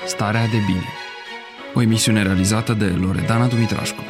Starea de bine. O emisiune realizată de Loredana Dumitrașcu.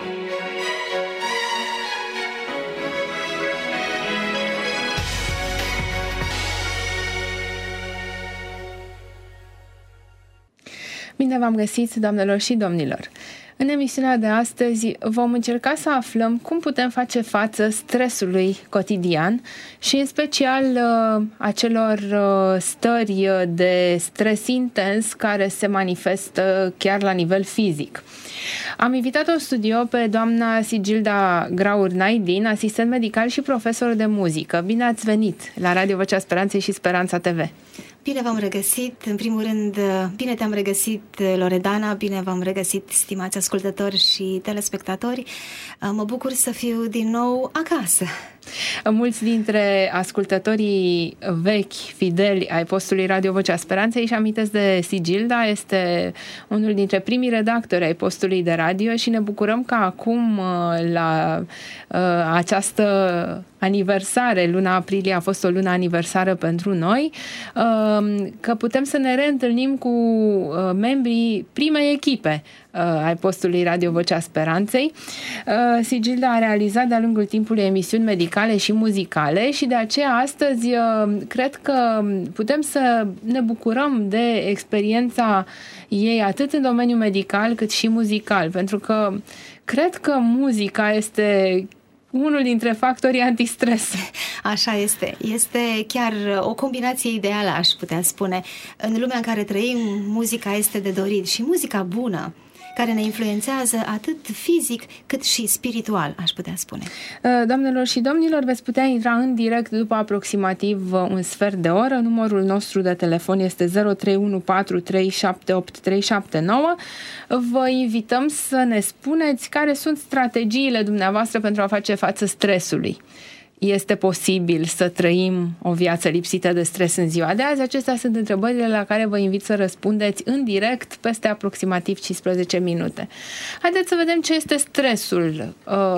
Bine v-am găsit, doamnelor și domnilor! În emisiunea de astăzi vom încerca să aflăm cum putem face față stresului cotidian și în special acelor stări de stres intens care se manifestă chiar la nivel fizic. Am invitat-o în studio pe doamna Sigilda Graur-Naidin, asistent medical și profesor de muzică. Bine ați venit la Radio Vocea Speranței și Speranța TV! Bine v-am regăsit, în primul rând, bine te-am regăsit, Loredana, bine v-am regăsit, stimați ascultători și telespectatori. Mă bucur să fiu din nou acasă. Mulți dintre ascultătorii vechi, fideli ai postului Radio Vocea Speranței își amintesc de Sigilda, este unul dintre primii redactori ai postului de radio și ne bucurăm că acum, la această aniversare, luna aprilie a fost o lună aniversară pentru noi, că putem să ne reîntâlnim cu membrii primei echipe ai postului Radio Vocea Speranței. Sigilda a realizat de-a lungul timpului emisiuni medicale și muzicale și de aceea astăzi cred că putem să ne bucurăm de experiența ei atât în domeniul medical cât și muzical, pentru că cred că muzica este unul dintre factorii antistres. Așa este. Este chiar o combinație ideală, aș putea spune. În lumea în care trăim, muzica este de dorit și muzica bună, care ne influențează atât fizic cât și spiritual, aș putea spune. Doamnelor și domnilor, veți putea intra în direct după aproximativ un sfert de oră. Numărul nostru de telefon este 0314378379. Vă invităm să ne spuneți care sunt strategiile dumneavoastră pentru a face față stresului. Este posibil să trăim o viață lipsită de stres în ziua de azi? Acestea sunt întrebările la care vă invit să răspundeți în direct peste aproximativ 15 minute. Haideți să vedem ce este stresul.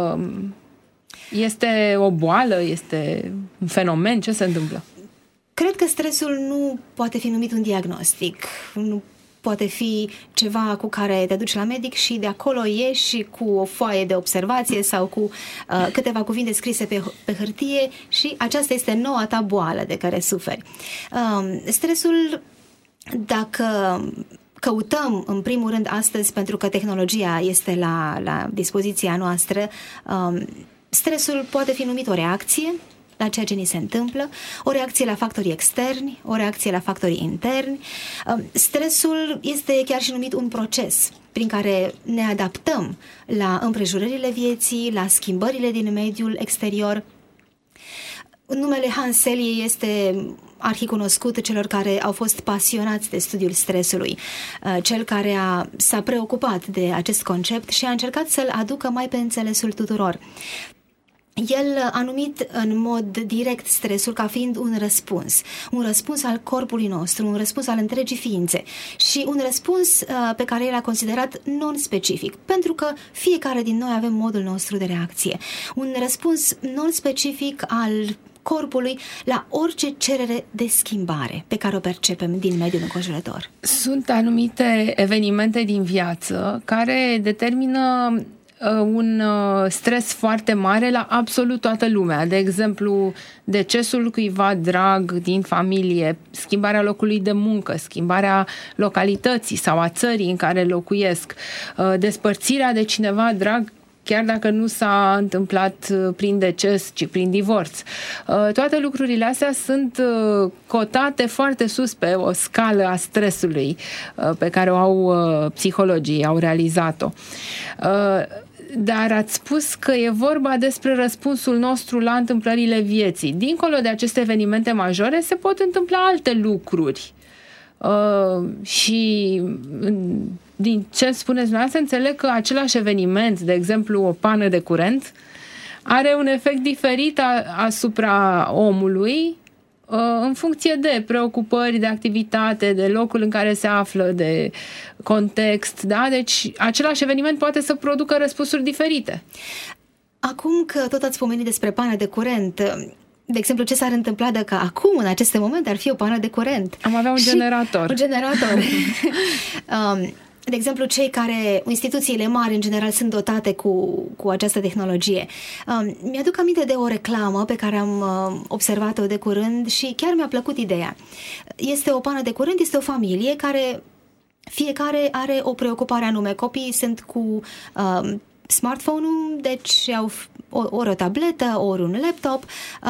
Este o boală? Este un fenomen? Ce se întâmplă? Cred că stresul nu poate fi numit un diagnostic. Nu poate fi ceva cu care te duci la medic și de acolo ieși cu o foaie de observație sau cu câteva cuvinte scrise pe hârtie și aceasta este noua ta boală de care suferi. Stresul, dacă căutăm în primul rând astăzi, pentru că tehnologia este la dispoziția noastră, stresul poate fi numit o reacție la ceea ce ni se întâmplă, o reacție la factorii externi, o reacție la factorii interni. Stresul este chiar și numit un proces prin care ne adaptăm la împrejurările vieții, la schimbările din mediul exterior. Numele Hans Selye este arhicunoscut celor care au fost pasionați de studiul stresului, cel care s-a preocupat de acest concept și a încercat să-l aducă mai pe înțelesul tuturor. El a numit în mod direct stresul ca fiind un răspuns al corpului nostru, un răspuns al întregii ființe și un răspuns pe care el a considerat non-specific, pentru că fiecare din noi avem modul nostru de reacție. Un răspuns non-specific al corpului la orice cerere de schimbare pe care o percepem din mediul înconjurător. Sunt anumite evenimente din viață care determină un stres foarte mare la absolut toată lumea. De exemplu, decesul cuiva drag din familie, schimbarea locului de muncă, schimbarea localității sau a țării în care locuiesc, despărțirea de cineva drag, chiar dacă nu s-a întâmplat prin deces, ci prin divorț. Toate lucrurile astea sunt cotate foarte sus pe o scală a stresului pe care o au psihologii, au realizat-o. Dar ați spus că e vorba despre răspunsul nostru la întâmplările vieții. Dincolo de aceste evenimente majore se pot întâmpla alte lucruri. Și din ce spuneți dumneavoastră, înțeleg că același eveniment, de exemplu o pană de curent, are un efect diferit asupra omului în funcție de preocupări, de activitate, de locul în care se află, de context, da? Deci același eveniment poate să producă răspunsuri diferite. Acum că tot ați pomenit despre pană de curent, De exemplu, ce s-ar întâmpla dacă acum, în aceste momente, ar fi o pană de curent? Am avea un generator. Un generator. De exemplu, instituțiile mari, în general, sunt dotate cu această tehnologie. Mi-aduc aminte de o reclamă pe care am observat-o de curând și chiar mi-a plăcut ideea. Este o pană de curent, este o familie care fiecare are o preocupare anume. Copiii sunt cu smartphone-ul, deci au ori o tabletă, ori un laptop,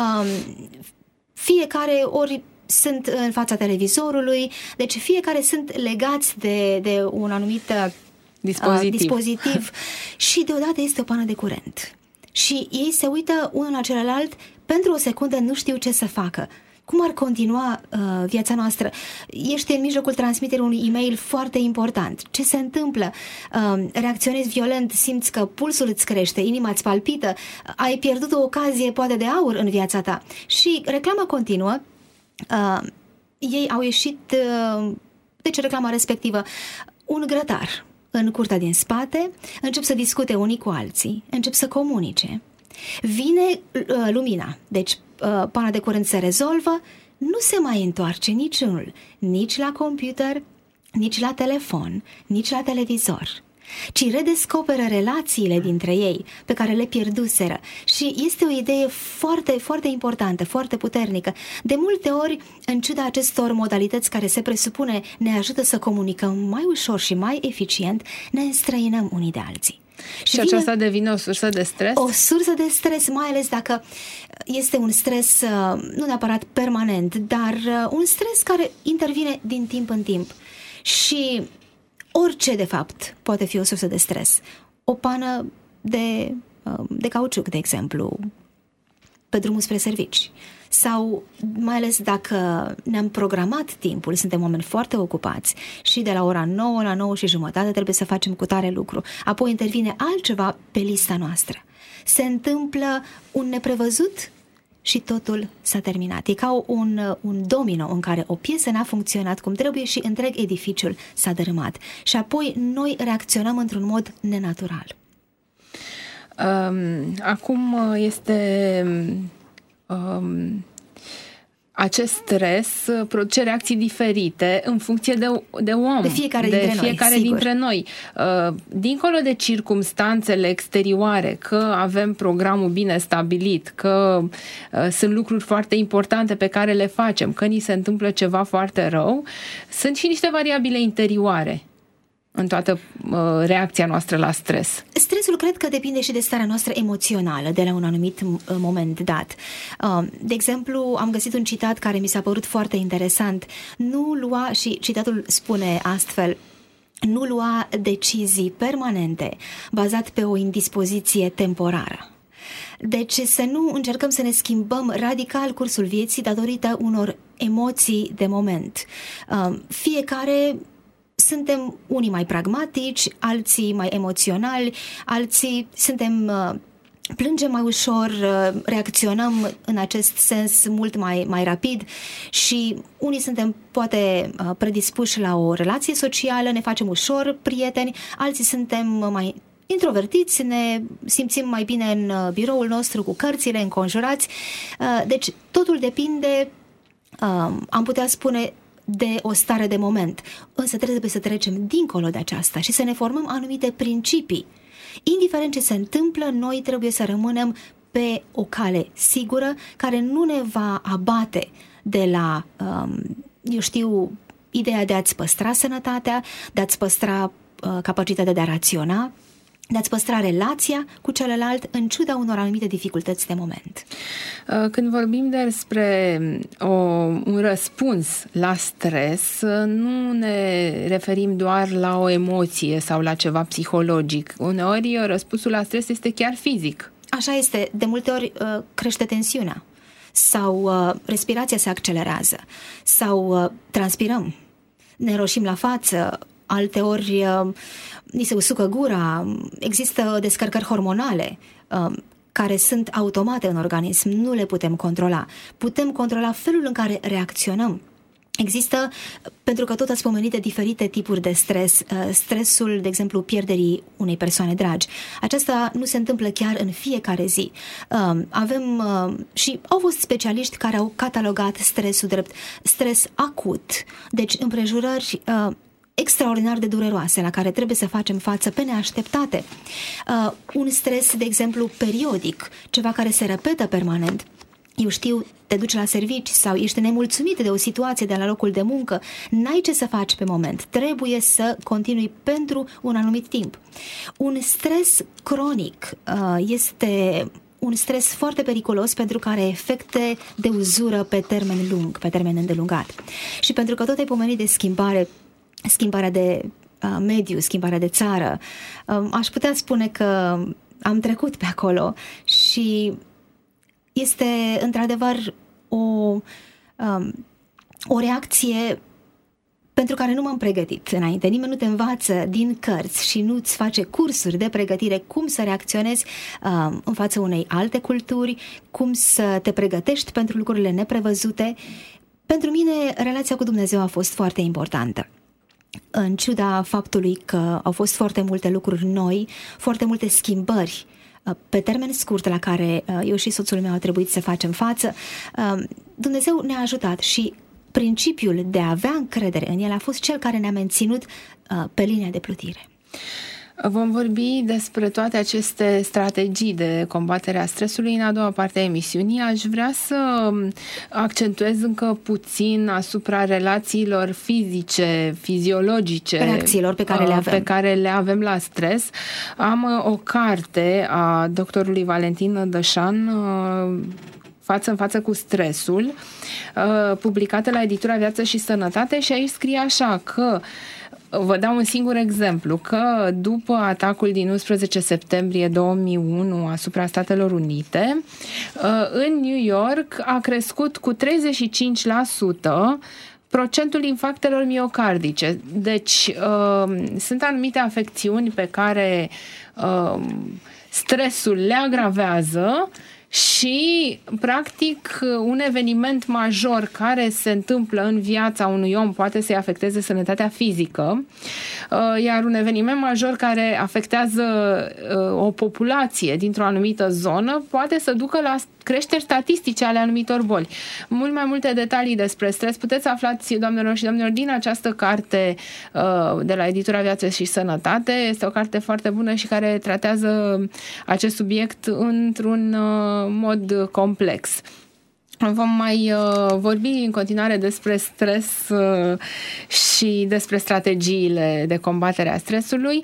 fiecare ori sunt în fața televizorului, deci fiecare sunt legați de un anumit dispozitiv și deodată este o pană de curent. Și ei se uită unul la celălalt, pentru o secundă nu știu ce să facă. Cum ar continua viața noastră? Ești în mijlocul transmiterii unui e-mail foarte important. Ce se întâmplă? Reacționezi violent, simți că pulsul îți crește, inima îți palpită, ai pierdut o ocazie poate de aur în viața ta. Și reclama continuă. Ei au ieșit, deci reclama respectivă, un grătar în curtea din spate, încep să discute unii cu alții, încep să comunice. Vine lumina, deci pana de curent se rezolvă, nu se mai întoarce niciunul, nici la computer, nici la telefon, nici la televizor, ci redescoperă relațiile dintre ei pe care le pierduseră. Și este o idee foarte, foarte importantă, foarte puternică. De multe ori, în ciuda acestor modalități care se presupune ne ajută să comunicăm mai ușor și mai eficient, ne înstrăinăm unii de alții. Și aceasta devine o sursă de stres? O sursă de stres, mai ales dacă este un stres nu neapărat permanent, dar un stres care intervine din timp în timp. Și orice, de fapt, poate fi o sursă de stres. O pană de cauciuc, de exemplu, pe drumul spre servici. Sau, mai ales dacă ne-am programat timpul, suntem oameni foarte ocupați și de la ora 9 la 9:30 trebuie să facem cutare lucru. Apoi intervine altceva pe lista noastră. Se întâmplă un neprevăzut și totul s-a terminat. E ca un domino în care o piesă n-a funcționat cum trebuie și întreg edificiul s-a dărâmat. Și apoi noi reacționăm într-un mod nenatural. Acum este... acest stres produce reacții diferite în funcție de om, de fiecare dintre noi. Dincolo de circumstanțele exterioare, că avem programul bine stabilit, că sunt lucruri foarte importante pe care le facem, că ni se întâmplă ceva foarte rău, sunt și niște variabile interioare în toată reacția noastră la stres. Stresul cred că depinde și de starea noastră emoțională de la un anumit moment dat. De exemplu, am găsit un citat care mi s-a părut foarte interesant. Nu lua, și citatul spune astfel: nu lua decizii permanente bazat pe o indispoziție temporară. Deci să nu încercăm să ne schimbăm radical cursul vieții datorită unor emoții de moment. Fiecare suntem unii mai pragmatici, alții mai emoționali, alții plângem mai ușor, reacționăm în acest sens mult mai rapid și unii suntem poate predispuși la o relație socială, ne facem ușor prieteni, alții suntem mai introvertiți, ne simțim mai bine în biroul nostru cu cărțile înconjurați. Deci totul depinde, am putea spune, de o stare de moment. Însă trebuie să trecem dincolo de aceasta și să ne formăm anumite principii. Indiferent ce se întâmplă, noi trebuie să rămânem pe o cale sigură care nu ne va abate de la, ideea de a-ți păstra sănătatea, de a-ți păstra capacitatea de a raționa, de a-ți păstra relația cu celălalt în ciuda unor anumite dificultăți de moment. Când vorbim despre un răspuns la stres, nu ne referim doar la o emoție sau la ceva psihologic. Uneori răspunsul la stres este chiar fizic. Așa este. De multe ori crește tensiunea sau respirația se accelerează sau transpirăm, ne roșim la față, alteori ni se usucă gura, există descărcări hormonale care sunt automate în organism, nu le putem controla. Putem controla felul în care reacționăm Există, pentru că tot ați pomenit de diferite tipuri de stres, stresul, de exemplu, pierderii unei persoane dragi. Aceasta nu se întâmplă chiar în fiecare zi. Avem și au fost specialiști care au catalogat stresul drept stres acut, deci împrejurări extraordinar de dureroase la care trebuie să facem față pe neașteptate. Un stres, de exemplu, periodic, ceva care se repetă permanent. Eu știu, te duci la servici sau ești nemulțumit de o situație de la locul de muncă, n-ai ce să faci pe moment, trebuie să continui pentru un anumit timp. Un stres cronic este un stres foarte periculos pentru că are efecte de uzură pe termen lung, pe termen îndelungat. Și pentru că tot ai pomenit de schimbarea de mediu, schimbarea de țară, aș putea spune că am trecut pe acolo și este într-adevăr o reacție pentru care nu m-am pregătit înainte. Nimeni nu te învață din cărți și nu-ți face cursuri de pregătire cum să reacționezi în fața unei alte culturi, cum să te pregătești pentru lucrurile neprevăzute. Pentru mine, relația cu Dumnezeu a fost foarte importantă. În ciuda faptului că au fost foarte multe lucruri noi, foarte multe schimbări pe termen scurt la care eu și soțul meu a trebuit să facem față, Dumnezeu ne-a ajutat și principiul de a avea încredere în El a fost cel care ne-a menținut pe linia de plutire. Vom vorbi despre toate aceste strategii de combatere a stresului în a doua parte a emisiunii. Aș vrea să accentuez încă puțin asupra relațiilor fizice, fiziologice, reacțiilor pe care le avem la stres. Am o carte a doctorului Valentin Dășan, Față în față cu stresul, publicată la editura Viață și Sănătate, și aici scrie așa că, vă dau un singur exemplu, că după atacul din 11 septembrie 2001 asupra Statelor Unite, în New York a crescut cu 35% procentul infarctelor miocardice. Deci sunt anumite afecțiuni pe care stresul le agravează și, practic, un eveniment major care se întâmplă în viața unui om poate să-i afecteze sănătatea fizică, iar un eveniment major care afectează o populație dintr-o anumită zonă poate să ducă la creșteri statistice ale anumitor boli. Mult mai multe detalii despre stres puteți aflați, doamnelor și domnilor, din această carte de la editura Viață și Sănătate. Este o carte foarte bună și care tratează acest subiect într-un mod complex. Vom mai vorbi în continuare despre stres și despre strategiile de combatere a stresului.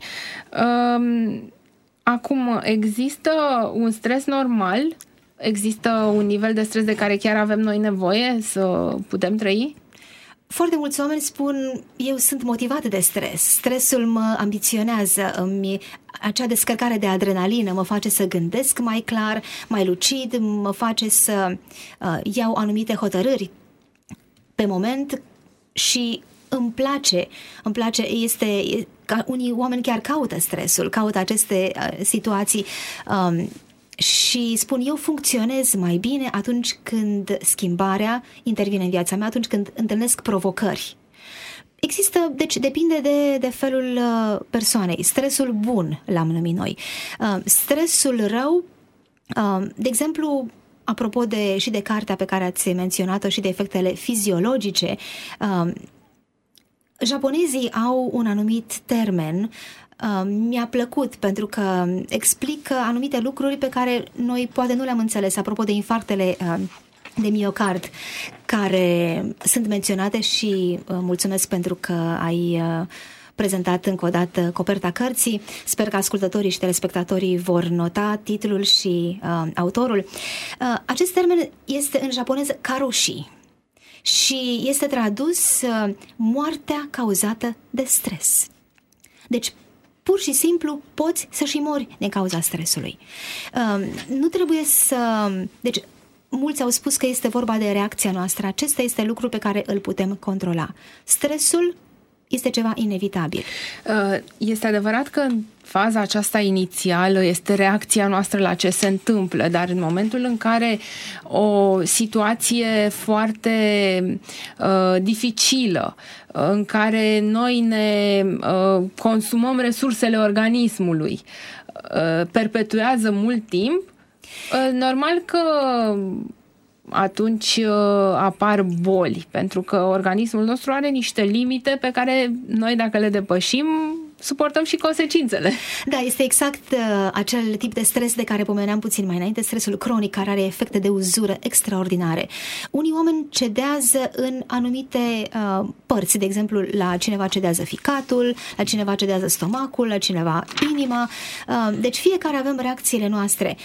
Acum, există un stres normal? Există un nivel de stres de care chiar avem noi nevoie să putem trăi? Foarte mulți oameni spun, eu sunt motivat de stres, stresul mă ambiționează, acea descărcare de adrenalină mă face să gândesc mai clar, mai lucid, mă face să iau anumite hotărâri pe moment și îmi place, unii oameni chiar caută stresul, caută aceste situații și spun, eu funcționez mai bine atunci când schimbarea intervine în viața mea, atunci când întâlnesc provocări. Există, deci depinde de felul persoanei. Stresul bun l-am numit noi. Stresul rău, de exemplu, apropo și de cartea pe care ați menționat-o și de efectele fiziologice, japonezii au un anumit termen. Mi-a plăcut pentru că explică anumite lucruri pe care noi poate nu le-am înțeles, apropo de infarctele de miocard care sunt menționate, și mulțumesc pentru că ai prezentat încă o dată coperta cărții. Sper că ascultătorii și telespectatorii vor nota titlul și autorul. Acest termen este în japoneză karoshi și este tradus moartea cauzată de stres. Deci, pur și simplu poți să și mori din cauza stresului. Nu trebuie să... Deci, mulți au spus că este vorba de reacția noastră. Acesta este lucru pe care îl putem controla. Stresul este ceva inevitabil. Este adevărat că în faza aceasta inițială este reacția noastră la ce se întâmplă, dar în momentul în care o situație foarte dificilă, în care noi ne consumăm resursele organismului, perpetuează mult timp, normal că atunci apar boli, pentru că organismul nostru are niște limite pe care noi, dacă le depășim, suportăm și consecințele. Da, este exact acel tip de stres de care pomeneam puțin mai înainte, stresul cronic, care are efecte de uzură extraordinare. Unii oameni cedează în anumite părți, de exemplu, la cineva cedează ficatul, la cineva cedează stomacul, la cineva inima. Deci fiecare avem reacțiile noastre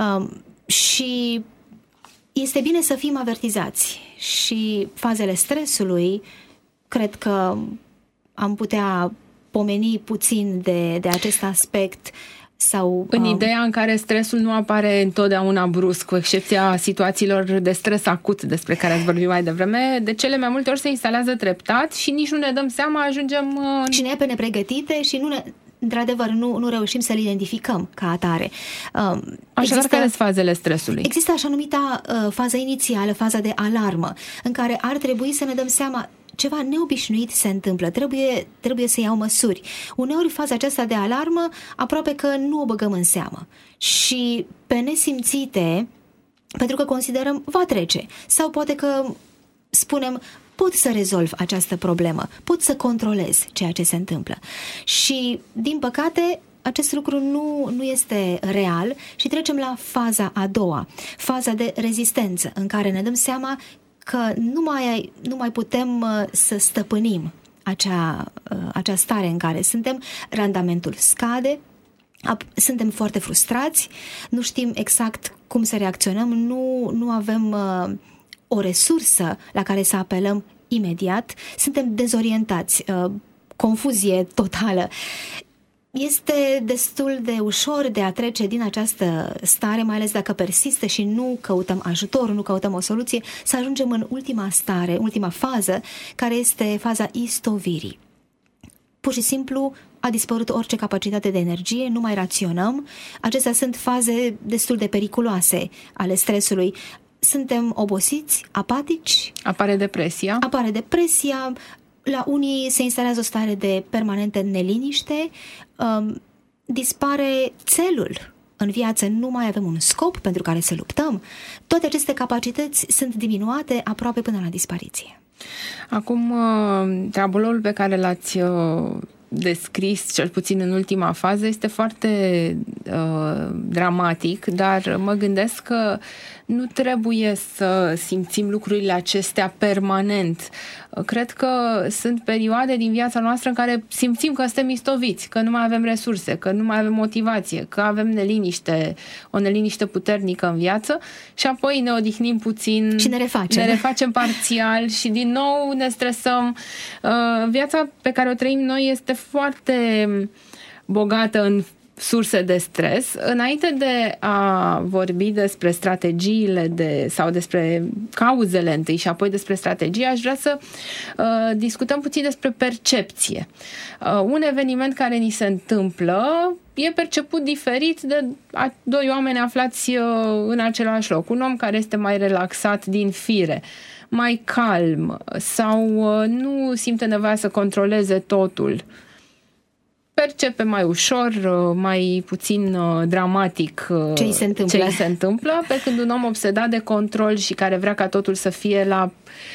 și este bine să fim avertizați. Și fazele stresului, cred că am putea pomeni puțin de acest aspect sau... În ideea în care stresul nu apare întotdeauna brusc, cu excepția situațiilor de stres acut despre care ați vorbit mai devreme, de cele mai multe ori se instalează treptat și nici nu ne dăm seama, ajungem... Și ne e pe nepregătite și într-adevăr, nu reușim să-l identificăm ca atare. Așadar, care sunt fazele stresului? Există așa numita fază inițială, faza de alarmă, în care ar trebui să ne dăm seama ceva neobișnuit se întâmplă, trebuie să iau măsuri. Uneori faza aceasta de alarmă aproape că nu o băgăm în seamă. Și pe nesimțite, pentru că considerăm va trece, sau poate că spunem pot să rezolv această problemă, pot să controlez ceea ce se întâmplă. Și, din păcate, acest lucru nu este real și trecem la faza a doua, faza de rezistență, în care ne dăm seama că nu mai putem să stăpânim acea stare în care suntem, randamentul scade, suntem foarte frustrați, nu știm exact cum să reacționăm, nu avem o resursă la care să apelăm imediat, suntem dezorientați, confuzie totală. Este destul de ușor de a trece din această stare, mai ales dacă persistă și nu căutăm ajutor, nu căutăm o soluție, să ajungem în ultima stare, ultima fază, care este faza istovirii. Pur și simplu a dispărut orice capacitate de energie, nu mai raționăm. Acestea sunt faze destul de periculoase ale stresului. Suntem obosiți, apatici. Apare depresia. La unii se instalează o stare de permanentă neliniște, dispare țelul în viață, nu mai avem un scop pentru care să luptăm. Toate aceste capacități sunt diminuate aproape până la dispariție. Acum, tabloul pe care l-ați descris, cel puțin în ultima fază, este foarte dramatic, dar mă gândesc că nu trebuie să simțim lucrurile acestea permanent. Cred că sunt perioade din viața noastră în care simțim că suntem istoviți, că nu mai avem resurse, că nu mai avem motivație, că avem o neliniște puternică în viață și apoi ne odihnim puțin și ne refacem parțial și din nou ne stresăm. Viața pe care o trăim noi este foarte bogată în surse de stres. Înainte de a vorbi despre strategiile sau despre cauzele întâi și apoi despre strategii, aș vrea să discutăm puțin despre percepție. Un eveniment care ni se întâmplă e perceput diferit de doi oameni aflați în același loc. Un om care este mai relaxat din fire, mai calm sau nu simte nevoia să controleze totul, percepe mai ușor, mai puțin dramatic ce îi se întâmplă, pe când un om obsedat de control și care vrea ca totul să fie la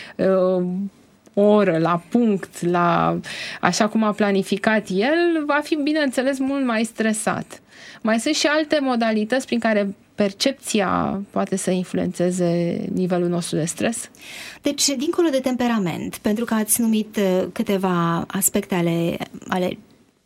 oră, la punct, așa cum a planificat el, va fi, bineînțeles, mult mai stresat. Mai sunt și alte modalități prin care percepția poate să influențeze nivelul nostru de stres? Deci, dincolo de temperament, pentru că ați numit câteva aspecte ale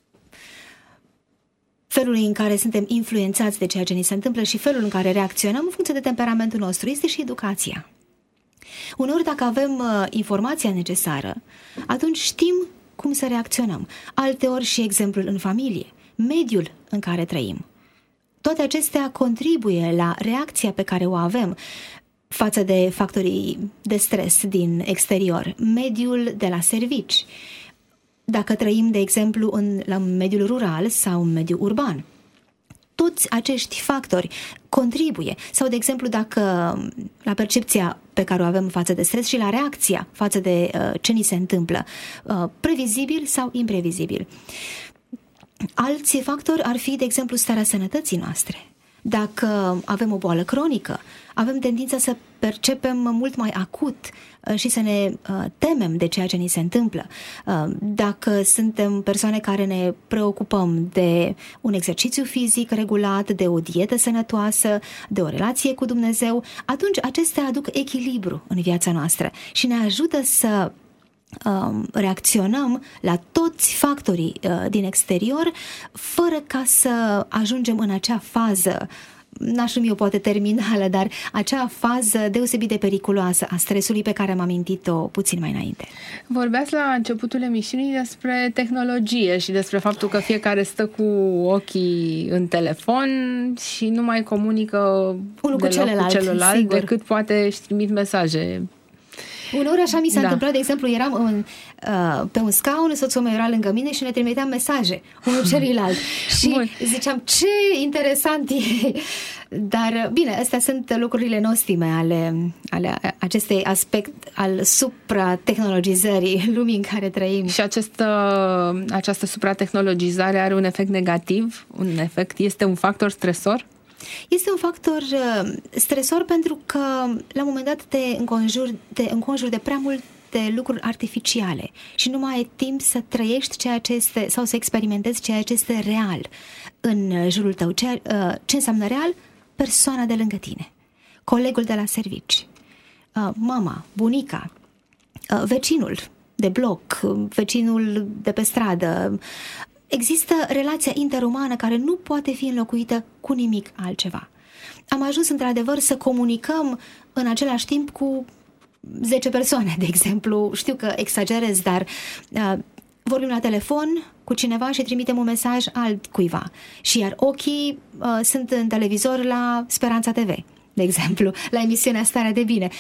felul în care suntem influențați de ceea ce ni se întâmplă și felul în care reacționăm în funcție de temperamentul nostru, este și educația. Uneori, dacă avem informația necesară, atunci știm cum să reacționăm. Alteori și exemplul în familie, mediul în care trăim. Toate acestea contribuie la reacția pe care o avem față de factorii de stres din exterior, mediul de la servici. dacă trăim, de exemplu, la mediul rural sau în mediul urban. Toți acești factori contribuie. Sau, de exemplu, dacă la percepția pe care o avem față de stres și la reacția față de ce ni se întâmplă, previzibil sau imprevizibil. Alți factori ar fi, de exemplu, starea sănătății noastre. Dacă avem o boală cronică, avem tendința să percepem mult mai acut și să ne temem de ceea ce ni se întâmplă. Dacă suntem persoane care ne preocupăm de un exercițiu fizic regulat, de o dietă sănătoasă, de o relație cu Dumnezeu, atunci acestea aduc echilibru în viața noastră și ne ajută să reacționăm la toți factorii din exterior fără ca să ajungem în acea fază, n-aș numi eu poate terminală, dar acea fază deosebit de periculoasă a stresului pe care am amintit-o puțin mai înainte. Vorbeați la începutul emisiunii despre tehnologie și despre faptul că fiecare stă cu ochii în telefon și nu mai comunică unul cu celălalt, decât poate își trimit mesaje. Uneori așa mi s-a întâmplat, de exemplu, eram pe un scaun, soțul meu era lângă mine și ne trimiteam mesaje unul celuilalt. Și ziceam, ce interesant e! Dar, bine, astea sunt lucrurile nostime ale acestui aspect al supratehnologizării lumii în care trăim. Și această supratehnologizare are un efect negativ? Este un factor stresor? Este un factor stresor pentru că la un moment dat te înconjuri de prea multe lucruri artificiale și nu mai ai timp să trăiești ceea ce este sau să experimentezi ceea ce este real în jurul tău. Ce înseamnă real? Persoana de lângă tine, colegul de la servici, mama, bunica, vecinul de bloc, vecinul de pe stradă. Există relația interumană care nu poate fi înlocuită cu nimic altceva. Am ajuns într-adevăr să comunicăm în același timp cu 10 persoane, de exemplu. Știu că exagerez, dar vorbim la telefon cu cineva și trimitem un mesaj altcuiva. Și iar ochii sunt în televizor la Speranța TV, de exemplu, la emisiunea Starea de Bine.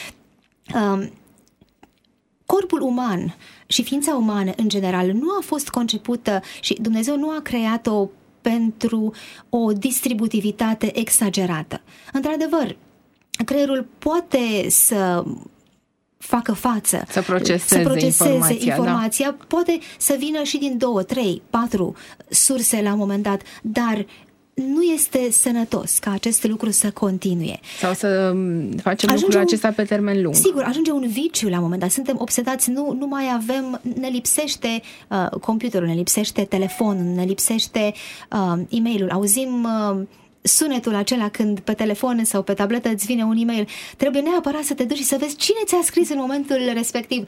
Corpul uman și ființa umană în general nu a fost concepută și Dumnezeu nu a creat-o pentru o distributivitate exagerată. Într-adevăr, creierul poate să facă față, să proceseze informația, poate să vină și din 2, 3, 4 surse la un moment dat, dar nu este sănătos ca acest lucru să continue. Sau să facem lucrul acesta pe termen lung. Sigur, ajunge un viciu la un moment dat. Suntem obsedați, nu mai avem, ne lipsește computerul, ne lipsește telefonul, ne lipsește e-mailul. Auzim sunetul acela când pe telefon sau pe tabletă îți vine un e-mail. Trebuie neapărat să te duci și să vezi cine ți-a scris în momentul respectiv.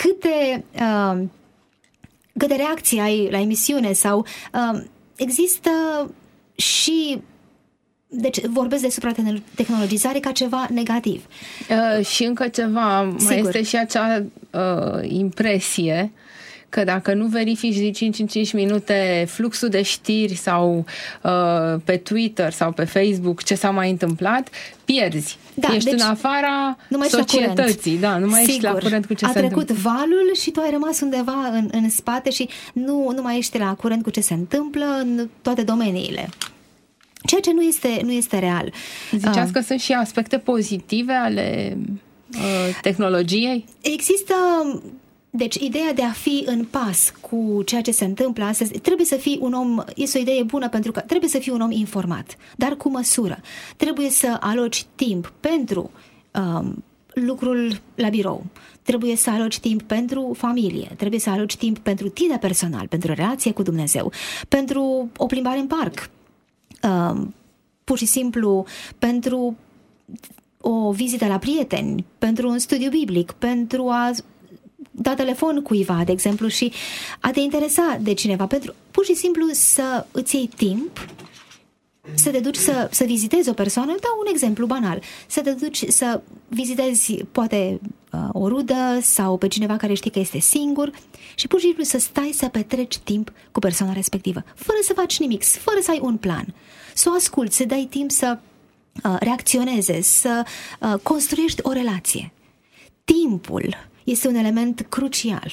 Câte reacții ai la emisiune sau există și deci vorbesc de supratehnologizare ca ceva negativ. Și încă ceva, mai este și acea impresie că dacă nu verifici de 5 în 5 minute fluxul de știri sau pe Twitter sau pe Facebook ce s-a mai întâmplat, pierzi. Ești în afara societății. Nu mai ești la curent cu ce se întâmplă. A trecut valul și tu ai rămas undeva în spate și nu mai ești la curent cu ce se întâmplă în toate domeniile. Ceea ce nu este real. Ziceați că sunt și aspecte pozitive ale tehnologiei? Există... Deci, ideea de a fi în pas cu ceea ce se întâmplă astăzi, trebuie să fii un om, este o idee bună pentru că trebuie să fii un om informat, dar cu măsură. Trebuie să aloci timp pentru lucrul la birou, trebuie să aloci timp pentru familie, trebuie să aloci timp pentru tine personal, pentru relație cu Dumnezeu, pentru o plimbare în parc, pur și simplu pentru o vizită la prieteni, pentru un studiu biblic, pentru a da telefon cuiva, de exemplu, și a te interesa de cineva, pentru pur și simplu să îți iei timp să te duci să vizitezi o persoană. Dau un exemplu banal, să te duci să vizitezi poate o rudă sau pe cineva care știi că este singur și pur și simplu să stai să petreci timp cu persoana respectivă, fără să faci nimic, fără să ai un plan, să o asculți, să dai timp să reacționeze, să construiești o relație. Timpul este un element crucial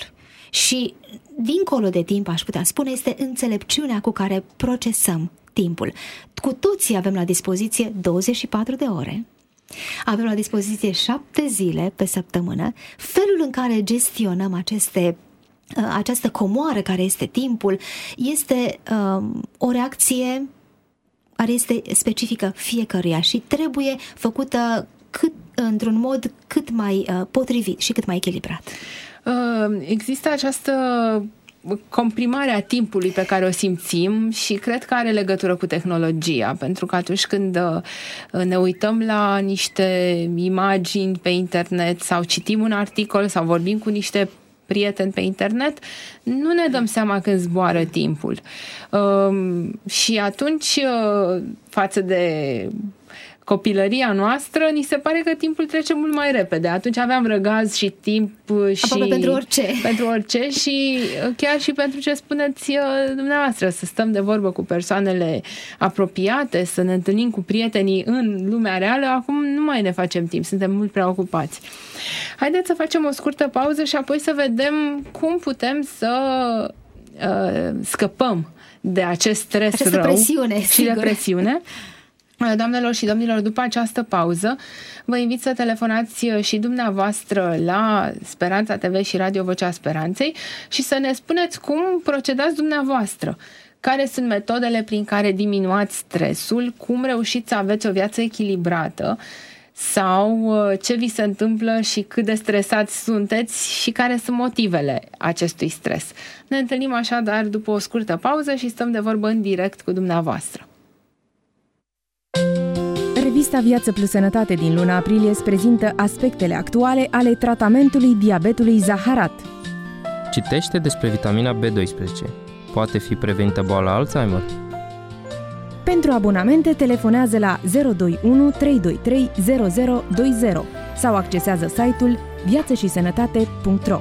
Și dincolo de timp, aș putea spune, este înțelepciunea cu care procesăm timpul. Cu toții avem la dispoziție 24 de ore, avem la dispoziție 7 zile pe săptămână. Felul în care gestionăm această comoară care este timpul este o reacție care este specifică fiecăruia și trebuie făcută într-un mod cât mai potrivit și cât mai echilibrat. Există această comprimare a timpului pe care o simțim și cred că are legătură cu tehnologia, pentru că atunci când ne uităm la niște imagini pe internet sau citim un articol sau vorbim cu niște prieteni pe internet, nu ne dăm seama când zboară timpul. Și atunci, față de copilăria noastră, ni se pare că timpul trece mult mai repede. Atunci aveam răgaz și timp și pentru orice și chiar și pentru ce spuneți dumneavoastră, să stăm de vorbă cu persoanele apropiate, să ne întâlnim cu prietenii în lumea reală, acum nu mai ne facem timp, suntem mult prea ocupați. Haideți să facem o scurtă pauză și apoi să vedem cum putem să scăpăm de acest stres rău presiune, și de presiune. Doamnelor și domnilor, după această pauză, vă invit să telefonați și dumneavoastră la Speranța TV și Radio Vocea Speranței și să ne spuneți cum procedați dumneavoastră. Care sunt metodele prin care diminuați stresul, cum reușiți să aveți o viață echilibrată sau ce vi se întâmplă și cât de stresați sunteți și care sunt motivele acestui stres. Ne întâlnim așadar după o scurtă pauză și stăm de vorbă în direct cu dumneavoastră. Revista Viață Plus Sănătate din luna aprilie îți prezintă aspectele actuale ale tratamentului diabetului zaharat. Citește despre vitamina B12. Poate fi prevenită boala Alzheimer? Pentru abonamente, telefonează la 021 323 0020 sau accesează site-ul viațășisănătate.ro.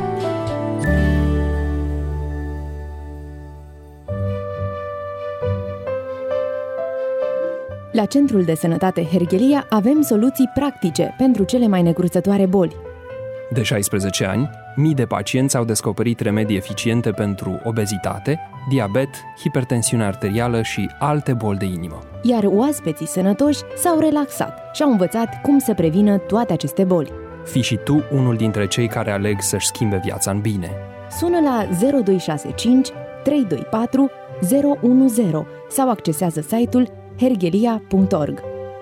La Centrul de Sănătate Herghelia avem soluții practice pentru cele mai necruțătoare boli. De 16 ani, mii de pacienți au descoperit remedii eficiente pentru obezitate, diabet, hipertensiune arterială și alte boli de inimă. Iar oaspeții sănătoși s-au relaxat și au învățat cum să prevină toate aceste boli. Fii și tu unul dintre cei care aleg să-și schimbe viața în bine. Sună la 0265 324 010 sau accesează site-ul herghelia.org.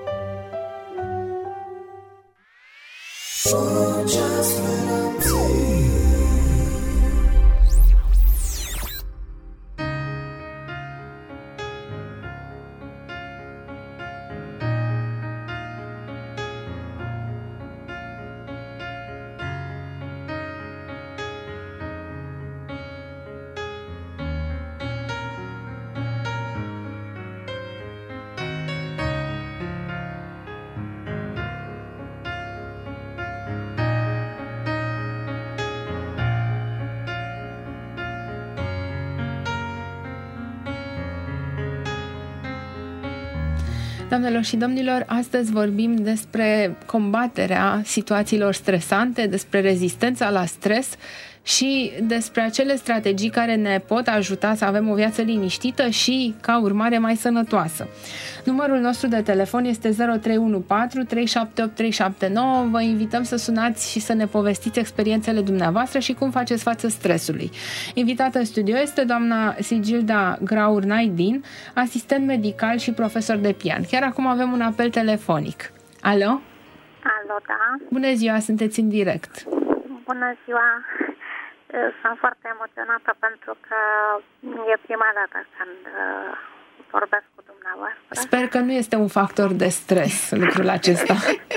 Doamnelor și domnilor, astăzi vorbim despre combaterea situațiilor stresante, despre rezistența la stres și despre acele strategii care ne pot ajuta să avem o viață liniștită și, ca urmare, mai sănătoasă. Numărul nostru de telefon este 0314 378 379. Vă invităm să sunați și să ne povestiți experiențele dumneavoastră și cum faceți față stresului. Invitată în studio este doamna Sigilda Graur-Naidin, asistent medical și profesor de pian. Chiar acum avem un apel telefonic. Alo? Alo, da. Bună ziua, sunteți în direct. Bună ziua. Sunt foarte emoționată pentru că e prima dată când vorbesc cu dumneavoastră. Sper că nu este un factor de stres lucrul acesta.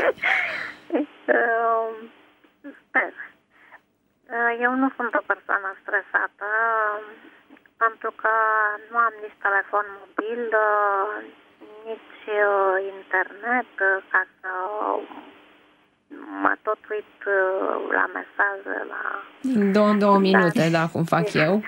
Sper. Eu nu sunt o persoană stresată pentru că nu am nici telefon mobil, nici internet ca să mă tot uit la mesaje, la... În două minute, da, cum fac eu.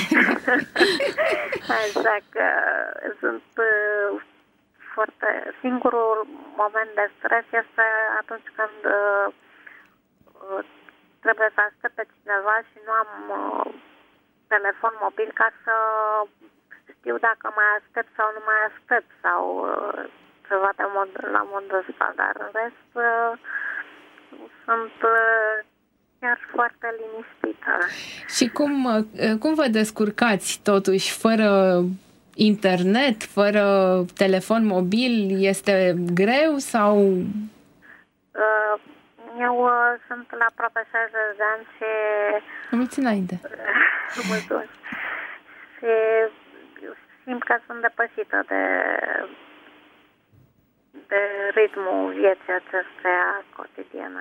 Așa că sunt foarte... Singurul moment de stres este atunci când trebuie să aștept pe cineva și nu am telefon mobil ca să știu dacă mai aștept sau nu mai aștept sau ceva la modul ăsta, dar în rest sunt chiar foarte liniștită. Și cum vă descurcați totuși fără internet, fără telefon mobil? Este greu sau... Eu sunt la aproape 60 de ani și... Mulți înainte. Mulțumesc. Și simt că sunt depășită de ritmul vieții acesteia cotidiene.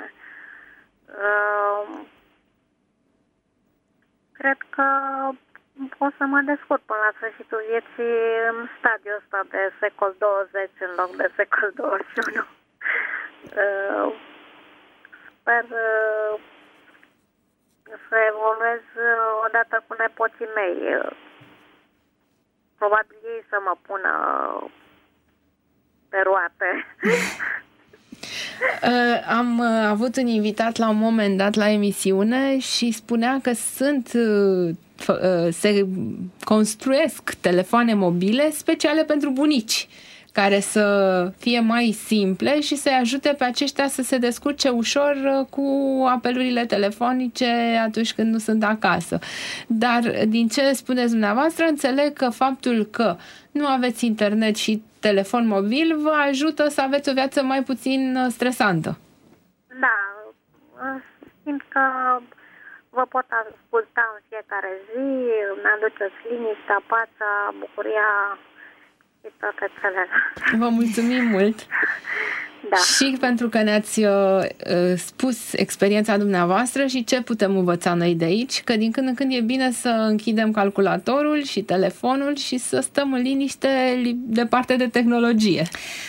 Cred că o să mă descurc până la sfârșitul vieții în stadiul ăsta de secol 20 în loc de secol 21. Sper să evoluez odată cu nepoții mei. Probabil ei să mă pună pe roate. Am avut un invitat la un moment dat la emisiune și spunea că se construiesc telefoane mobile speciale pentru bunici, care să fie mai simple și să-i ajute pe aceștia să se descurce ușor cu apelurile telefonice atunci când nu sunt acasă. Dar din ce spuneți dumneavoastră, înțeleg că faptul că nu aveți internet și telefon mobil vă ajută să aveți o viață mai puțin stresantă. Da, simt că vă pot asculta în fiecare zi, mi-aduceți liniștea, pacea, bucuria și toate celelalte. Vă mulțumim mult! Da. Și pentru că ne-ați spus experiența dumneavoastră și ce putem învăța noi de aici, că din când în când e bine să închidem calculatorul și telefonul și să stăm în liniște departe de tehnologie.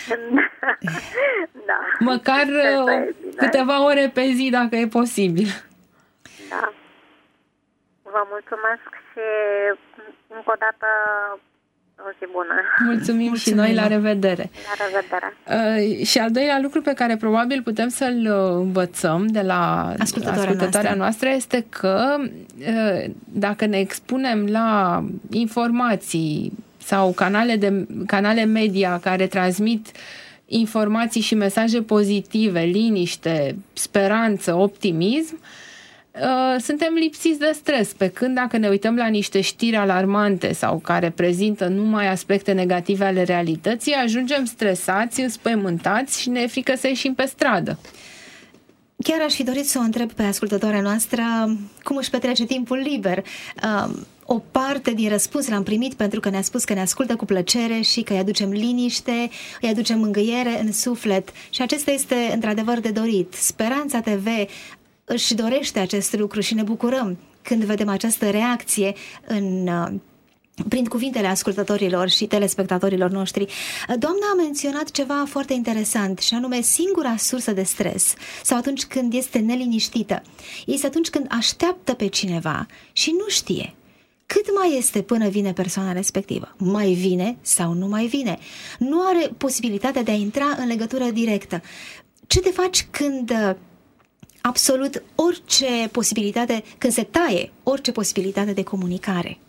Da. Măcar câteva ore pe zi, dacă e posibil. Da. Vă mulțumesc și încă o dată o zi bună. Mulțumim și noi, la revedere. La revedere. Și al doilea lucru pe care probabil putem să-l învățăm de la ascultătoarea noastră este că dacă ne expunem la informații sau canale media care transmit informații și mesaje pozitive, liniște, speranță, optimism, suntem lipsiți de stres, pe când dacă ne uităm la niște știri alarmante sau care prezintă numai aspecte negative ale realității, ajungem stresați, înspăimântați și ne e frică să ieșim pe stradă. Chiar aș fi dorit să o întreb pe ascultătoarea noastră cum își petrece timpul liber. O parte din răspuns l-am primit pentru că ne-a spus că ne ascultă cu plăcere și că îi aducem liniște, îi aducem mângâiere în suflet și acesta este într-adevăr de dorit. Speranța TV își dorește acest lucru și ne bucurăm când vedem această reacție prin cuvintele ascultătorilor și telespectatorilor noștri. Doamna a menționat ceva foarte interesant și anume singura sursă de stres sau atunci când este neliniștită este atunci când așteaptă pe cineva și nu știe cât mai este până vine persoana respectivă. Mai vine sau nu mai vine? Nu are posibilitatea de a intra în legătură directă. Ce te faci când absolut orice posibilitate, când se taie orice posibilitate de comunicare?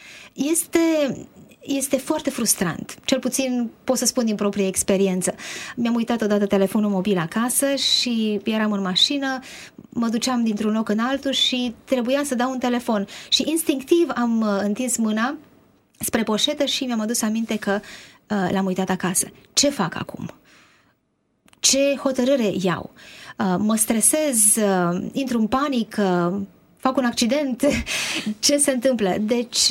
Este foarte frustrant. Cel puțin pot să spun din proprie experiență. Mi-am uitat odată telefonul mobil acasă și eram în mașină, mă duceam dintr-un loc în altul și trebuia să dau un telefon. Și instinctiv am întins mâna spre poșetă și mi-am adus aminte că l-am uitat acasă. Ce fac acum? Ce hotărâre iau? Mă stresez, intru în panică, fac un accident, ce se întâmplă? Deci,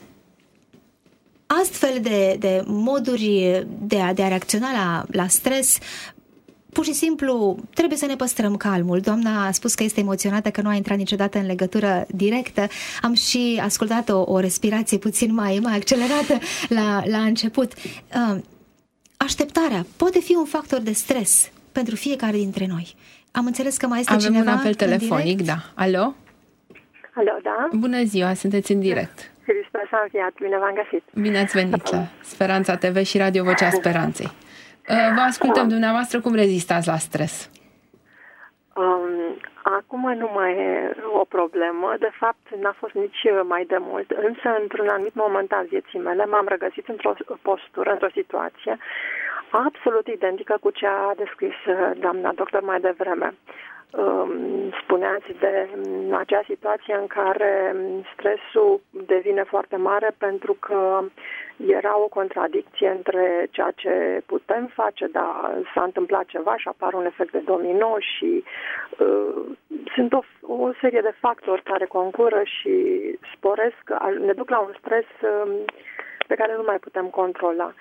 astfel de moduri de a reacționa la stres, pur și simplu trebuie să ne păstrăm calmul. Doamna a spus că este emoționată, că nu a intrat niciodată în legătură directă. Am și ascultat o respirație puțin mai accelerată la început. Așteptarea poate fi un factor de stres pentru fiecare dintre noi. Am înțeles că mai este cineva. Avem un apel telefonic, da. Alo? Alo, da? Bună ziua, sunteți în direct. Hristos a înviat, bine v-am găsit. Bine ați venit la Speranța TV și Radio Vocea Speranței. Vă ascultăm dumneavoastră, cum rezistați la stres? Acum nu mai e o problemă. De fapt, n-a fost nici mai de mult. Însă, într-un anumit moment al vieții mele, m-am regăsit într-o postură, într-o situație absolut identică cu ce a descris doamna doctor mai devreme. Spuneați de acea situație în care stresul devine foarte mare pentru că era o contradicție între ceea ce putem face, dar s-a întâmplat ceva și apare un efect de domino și sunt o serie de factori care concură și sporesc, ne duc la un stres pe care nu mai putem controla.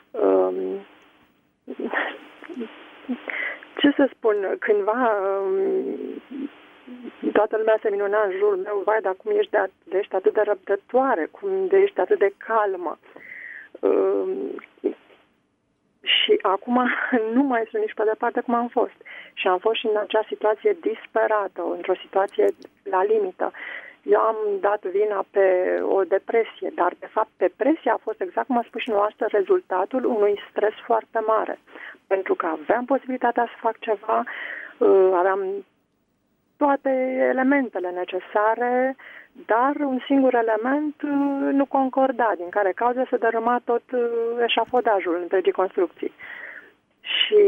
Ce să spun, cândva toată lumea se minuna în jurul meu, vai, dar cum ești atât de răbdătoare, cum ești atât de calmă. Și acum nu mai sunt nici pe departe cum am fost. Și am fost și în acea situație disperată, într-o situație la limită. Eu am dat vina pe o depresie, dar de fapt depresia a fost, exact cum a spus și noastră, rezultatul unui stres foarte mare. Pentru că aveam posibilitatea să fac ceva, aveam toate elementele necesare, dar un singur element nu concorda, din care cauză se dărâma tot eșafodajul întregii construcții. Și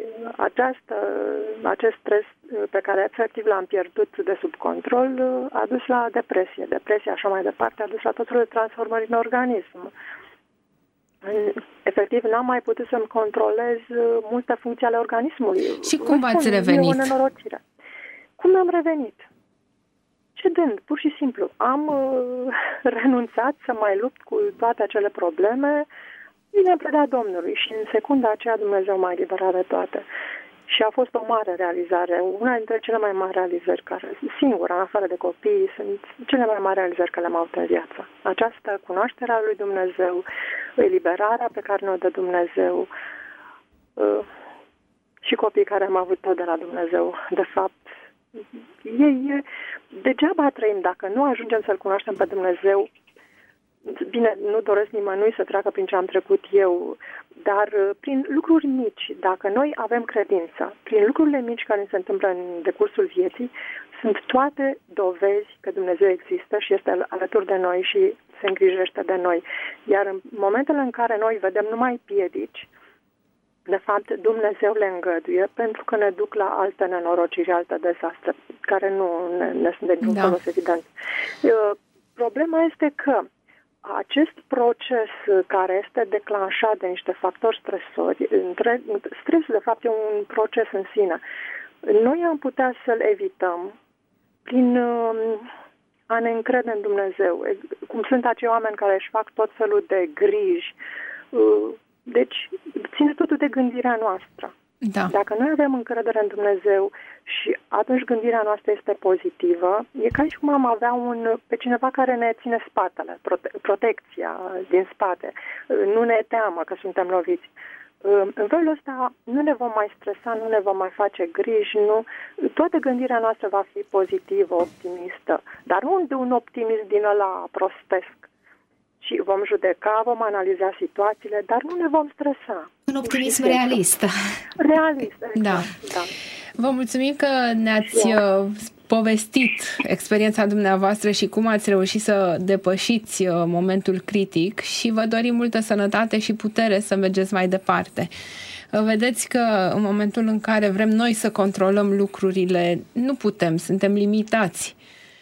acest stres pe care efectiv l-am pierdut de sub control a dus la depresie. Depresia, așa mai departe, a dus la tot felul de transformări în organism. Efectiv, n-am mai putut să-mi controlez multe funcții ale organismului. Și cum v-ați revenit? E o nenorocire. Cum am revenit? Cedând, pur și simplu. Am renunțat să mai lupt cu toate acele probleme. Bine, predat Domnului și în secunda aceea Dumnezeu m-a eliberat de toate. Și a fost o mare realizare, una dintre cele mai mari realizări care, singura, în afară de copii, sunt cele mai mari realizări care le-am avut în viață. Această cunoaștere a lui Dumnezeu, eliberarea pe care ne-o dă Dumnezeu și copiii care am avut tot de la Dumnezeu. De fapt, degeaba trăim dacă nu ajungem să-L cunoaștem pe Dumnezeu. Bine, nu doresc nimănui să treacă prin ce am trecut eu, dar prin lucruri mici, dacă noi avem credință, prin lucrurile mici care se întâmplă în decursul vieții, sunt toate dovezi că Dumnezeu există și este alături de noi și se îngrijește de noi. Iar în momentele în care noi vedem numai piedici, de fapt, Dumnezeu le îngăduie pentru că ne duc la alte nenorociri, alte dezastre, care nu ne sunt de niciun folos, evident. Problema este că acest proces care este declanșat de niște factori stresori, stresul de fapt e un proces în sine. Noi am putea să-l evităm prin a ne încrede în Dumnezeu. Cum sunt acei oameni care își fac tot felul de griji. Deci ține totul de gândirea noastră. Da. Dacă noi avem încredere în Dumnezeu și atunci gândirea noastră este pozitivă, e ca și cum am avea pe cineva care ne ține spatele, protecția din spate. Nu ne teamă că suntem loviți. În felul ăsta nu ne vom mai stresa, nu ne vom mai face griji, toată gândirea noastră va fi pozitivă, optimistă. Dar nu de un optimism din ăla prostesc. Și vom judeca, vom analiza situațiile, dar nu ne vom stresa. Un optimism realist. Realist, exact. Da. Vă mulțumim că ne-ați povestit experiența dumneavoastră și cum ați reușit să depășiți momentul critic și vă dorim multă sănătate și putere să mergeți mai departe. Vedeți că în momentul în care vrem noi să controlăm lucrurile, nu putem, suntem limitați.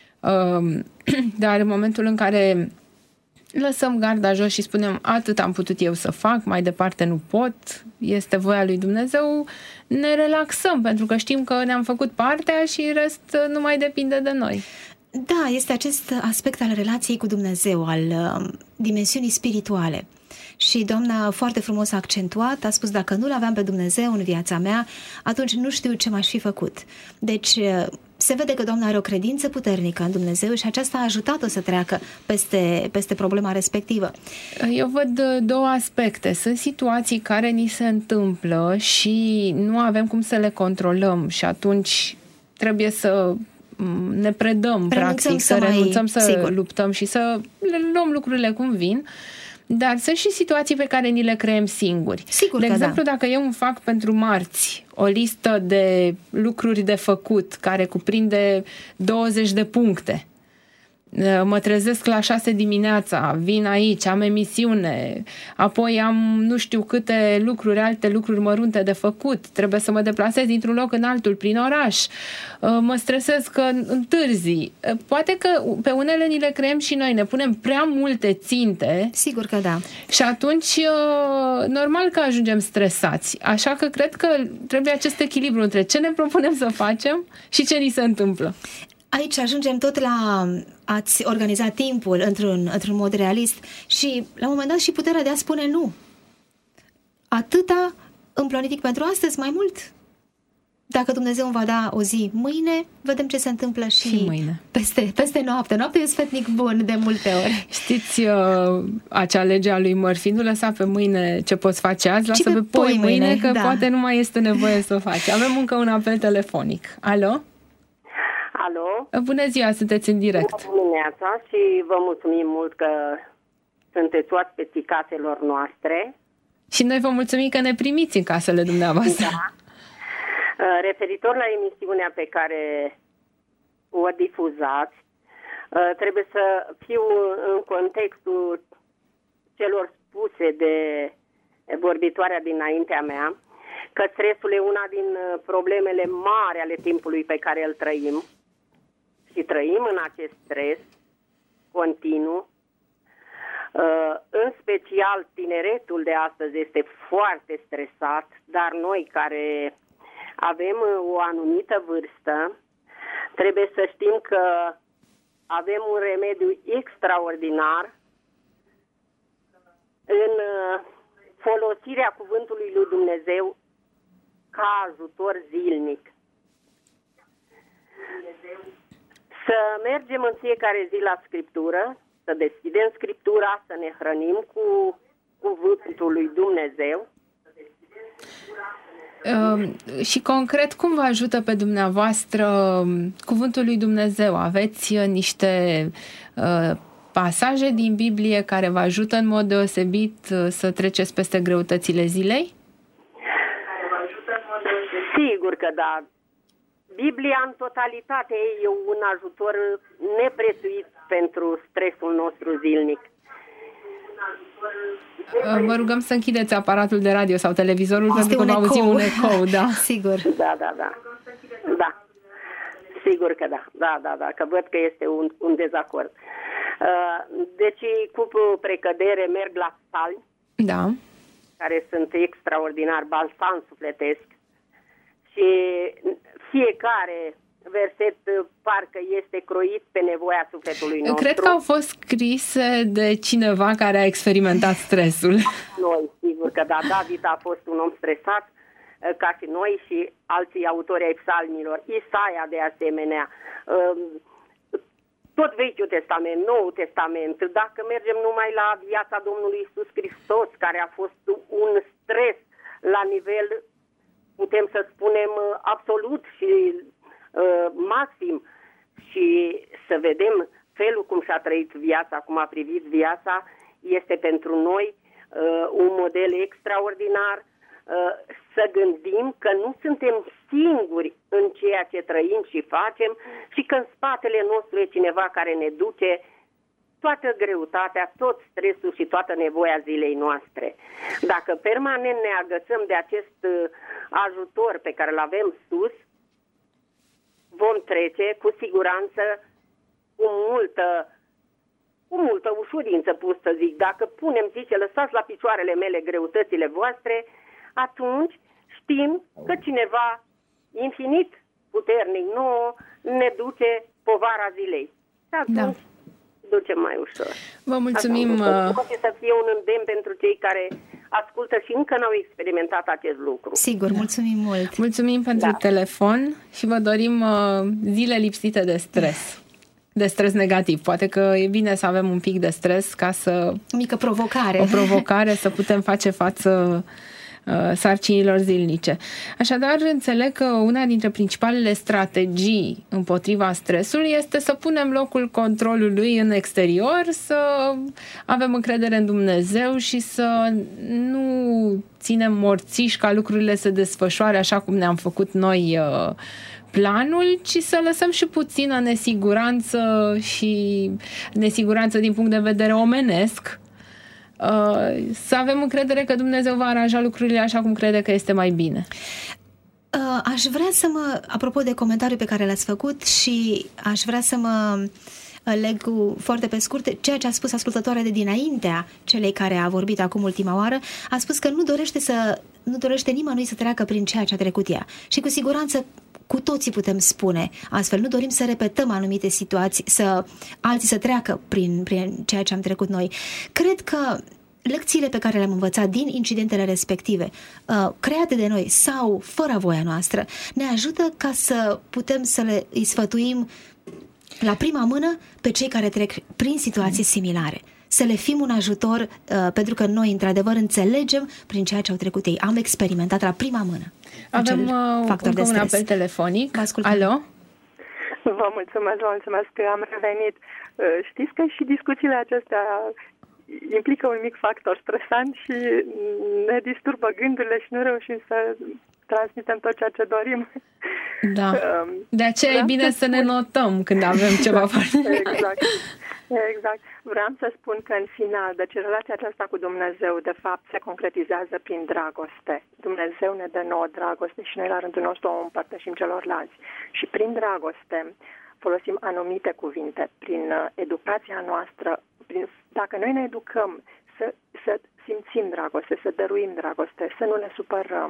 Dar în momentul în care lăsăm garda jos și spunem atât am putut eu să fac, mai departe nu pot, este voia lui Dumnezeu, ne relaxăm pentru că știm că ne-am făcut partea și rest nu mai depinde de noi. Da, este acest aspect al relației cu Dumnezeu, al dimensiunii spirituale. Și doamna foarte frumos a accentuat, a spus, dacă nu-L aveam pe Dumnezeu în viața mea, atunci nu știu ce m-aș fi făcut. Deci se vede că doamna are o credință puternică în Dumnezeu și aceasta a ajutat-o să treacă peste problema respectivă. Eu văd două aspecte. Sunt situații care ni se întâmplă și nu avem cum să le controlăm și atunci trebuie să ne predăm, practic, să renunțăm să luptăm și să le luăm lucrurile cum vin. Dar sunt și situații pe care ni le creăm singuri. Sigur de că exemplu, da. dacă eu îmi fac pentru marți o listă de lucruri de făcut care cuprinde 20 de puncte, mă trezesc la 6 dimineața, vin aici, am emisiune, apoi am nu știu câte lucruri, alte lucruri mărunte de făcut, trebuie să mă deplasez dintr-un loc în altul prin oraș, mă stresez că întârzi. Poate că pe unele ni le creăm și noi, ne punem prea multe ținte. Sigur că da. Și atunci normal că ajungem stresați. Așa că cred că trebuie acest echilibru între ce ne propunem să facem și ce ni se întâmplă. Aici ajungem tot la a-ți organiza timpul într-un mod realist și, la un moment dat, și puterea de a spune nu. Atâta îmi planific pentru astăzi, mai mult. Dacă Dumnezeu îmi va da o zi mâine, vedem ce se întâmplă și mâine. Peste noapte. Noaptea e un sfetnic bun de multe ori. Știți acea lege a lui Murphy? Nu lăsa pe mâine ce poți face azi, lasă pe poi mâine, că poate nu mai este nevoie să o faci. Avem încă un apel telefonic. Alo? Alo? Bună ziua, sunteți în direct. Bună dimineața și vă mulțumim mult că sunteți oaspeții caselor noastre. Și noi vă mulțumim că ne primiți în casele dumneavoastră. Da. Referitor la emisiunea pe care o difuzați, trebuie să fiu în contextul celor spuse de vorbitoarea dinaintea mea, că stresul e una din problemele mari ale timpului pe care îl trăim. Și trăim în acest stres continuu. În special, tineretul de astăzi este foarte stresat, dar noi care avem o anumită vârstă, trebuie să știm că avem un remediu extraordinar în folosirea cuvântului lui Dumnezeu ca ajutor zilnic. Să mergem în fiecare zi la Scriptură, să deschidem Scriptura, să ne hrănim cu cuvântul lui Dumnezeu. Și concret, cum vă ajută pe dumneavoastră cuvântul lui Dumnezeu? Aveți niște pasaje din Biblie care vă ajută în mod deosebit să treceți peste greutățile zilei? Sigur că da. Biblia în totalitate e un ajutor neprețuit pentru stresul nostru zilnic. Vă rugăm să închideți aparatul de radio sau televizorul pentru că vă auzim un ecou, da. Sigur. Da. Da. Sigur că da. Da, că văd că este un dezacord. Deci, cu precădere merg la psalmi, da, care sunt extraordinar, balsam sufletesc. Și fiecare verset parcă este croit pe nevoia sufletului nostru. Cred că au fost scrise de cineva care a experimentat stresul. Noi, sigur că da. David a fost un om stresat, ca și noi și alții autori ai psalmilor. Isaia, de asemenea. Tot Vechiul Testament, Noul Testament. Dacă mergem numai la viața Domnului Iisus Hristos, care a fost un stres la nivel, putem să spunem, absolut și maxim, și să vedem felul cum și-a trăit viața, cum a privit viața, este pentru noi un model extraordinar. Să gândim că nu suntem singuri în ceea ce trăim și facem și că în spatele nostru e cineva care ne duce toată greutatea, tot stresul și toată nevoia zilei noastre. Dacă permanent ne agățăm de acest ajutor pe care îl avem sus, vom trece cu siguranță cu multă ușurință, pot să zic. Dacă punem, zice, lăsați la picioarele mele greutățile voastre, atunci știm că cineva infinit puternic nouă ne duce povara zilei. Și atunci ducem mai ușor. Vă mulțumim. Poate să fie un îndemn pentru cei care ascultă și încă n-au experimentat acest lucru. Sigur, mulțumim mult. Mulțumim pentru telefon și vă dorim zile lipsite de stres. De stres negativ. Poate că e bine să avem un pic de stres ca să... O mică provocare. O provocare, să putem face față sarcinilor zilnice. Așadar, înțeleg că una dintre principalele strategii împotriva stresului este să punem locul controlului în exterior, să avem încredere în Dumnezeu și să nu ținem morțiși ca lucrurile să desfășoare așa cum ne-am făcut noi planul, ci să lăsăm și puțină nesiguranță și nesiguranță din punct de vedere omenesc, să avem încredere că Dumnezeu va aranja lucrurile așa cum crede că este mai bine. Aș vrea să apropo de comentariul pe care l-ați făcut, și aș vrea să mă leg foarte pe scurt ceea ce a spus ascultătoarea de dinaintea celei care a vorbit acum ultima oară. A spus că nu dorește nimănui să treacă prin ceea ce a trecut ea. Și cu siguranță cu toții putem spune astfel. Nu dorim să repetăm anumite situații, alții să treacă prin ceea ce am trecut noi. Cred că lecțiile pe care le-am învățat din incidentele respective, create de noi sau fără voia noastră, ne ajută ca să putem să îi sfătuim la prima mână pe cei care trec prin situații similare. Să le fim un ajutor, pentru că noi, într-adevăr, înțelegem prin ceea ce au trecut ei. Am experimentat la prima mână. Avem un apel telefonic. Alo? Vă mulțumesc că am revenit. Știți că și discuțiile acestea implică un mic factor stresant și ne disturbă gândurile și nu reușim să transmitem tot ceea ce dorim. Da. De aceea e bine să ne notăm când avem ceva foarte... Exact. Vreau să spun că în final, deci relația aceasta cu Dumnezeu de fapt se concretizează prin dragoste. Dumnezeu ne dă nouă dragoste și noi la rândul nostru o împărtășim celorlalți. Și prin dragoste folosim anumite cuvinte, prin educația noastră, dacă noi ne educăm să simțim dragoste, să dăruim dragoste, să nu ne supărăm,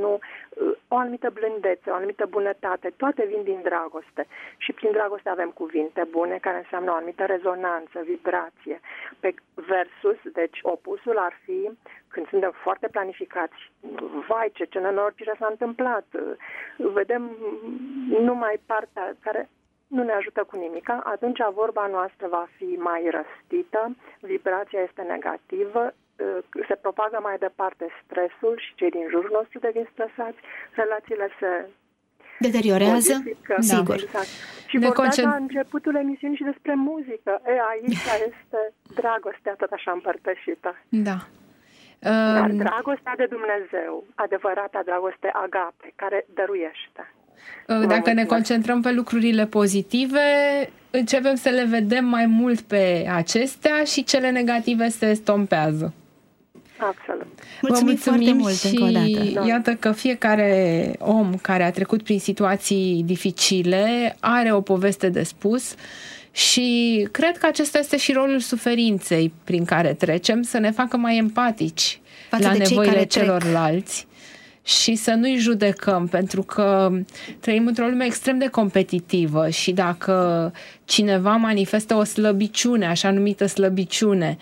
o anumită blândețe, o anumită bunătate, toate vin din dragoste. Și prin dragoste avem cuvinte bune, care înseamnă o anumită rezonanță, vibrație. Versus, deci opusul ar fi când suntem foarte planificați. Vai, ce nenorocire s-a întâmplat. Vedem numai partea care nu ne ajută cu nimica, atunci vorba noastră va fi mai răstită, vibrația este negativă, se propagă mai departe stresul și cei din jurul nostru devin stresați, relațiile se deteriorează, sigur. Exact. Și vorbeam la începutul emisiunii și despre muzică. Aici este dragostea tot așa împărtășită. Da. Dar dragostea de Dumnezeu, adevărata dragoste agape, care dăruiește. Dacă ne concentrăm pe lucrurile pozitive, începem să le vedem mai mult pe acestea și cele negative se estompează. Absolut. Mulțumim foarte mult și încă o dată. Iată că fiecare om care a trecut prin situații dificile are o poveste de spus și cred că acesta este și rolul suferinței prin care trecem, să ne facă mai empatici la nevoile celorlalți. Și să nu-i judecăm, pentru că trăim într-o lume extrem de competitivă și dacă cineva manifestă o slăbiciune, așa numită slăbiciune,